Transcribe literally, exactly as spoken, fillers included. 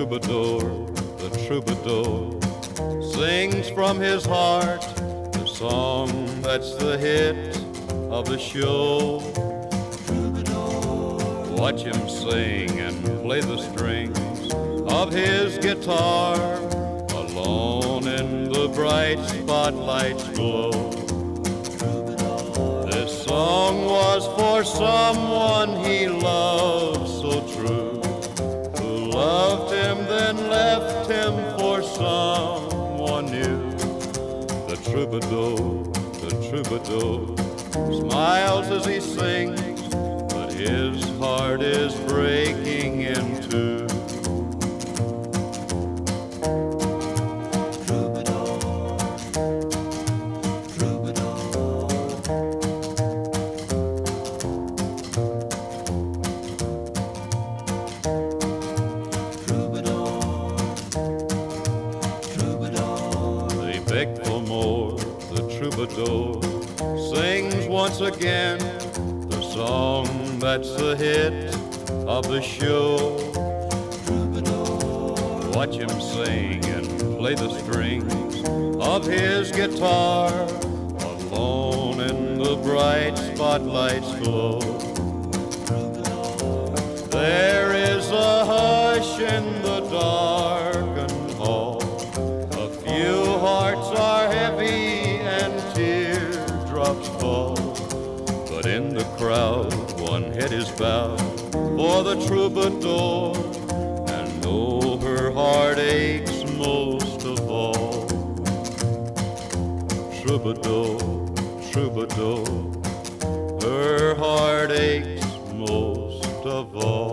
troubadour, the troubadour sings from his heart the song that's the hit of the show. Troubadour, watch him sing and play the strings of his guitar, alone in the bright spotlight's glow. This song was for someone he loved so true, who loved him then left him for someone new. The troubadour, the troubadour smiles as he sings, but his heart is breaking in two. Troubadour sings once again the song that's the hit of the show. Troubadour, watch him sing and play the strings of his guitar, alone in the bright spotlight's glow. There is a hush in the darkened hall, a few hearts are heavy teardrops fall, but in the crowd one head is bowed for the troubadour, and oh, her heart aches most of all. Troubadour, troubadour, her heart aches most of all.